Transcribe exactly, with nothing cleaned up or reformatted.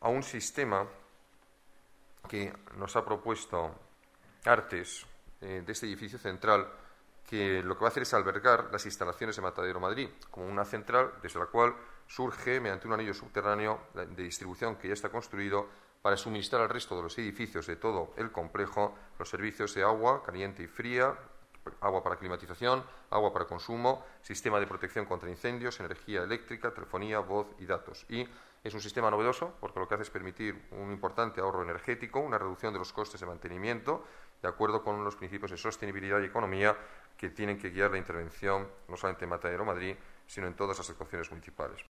a un sistema que nos ha propuesto Artes eh, de este edificio central, que lo que va a hacer es albergar las instalaciones de Matadero Madrid, como una central desde la cual surge, mediante un anillo subterráneo de distribución que ya está construido, para suministrar al resto de los edificios de todo el complejo los servicios de agua caliente y fría, agua para climatización, agua para consumo, sistema de protección contra incendios, energía eléctrica, telefonía, voz y datos. Y es un sistema novedoso porque lo que hace es permitir un importante ahorro energético, una reducción de los costes de mantenimiento, de acuerdo con los principios de sostenibilidad y economía que tienen que guiar la intervención no solamente en Matadero Madrid, sino en todas las actuaciones municipales.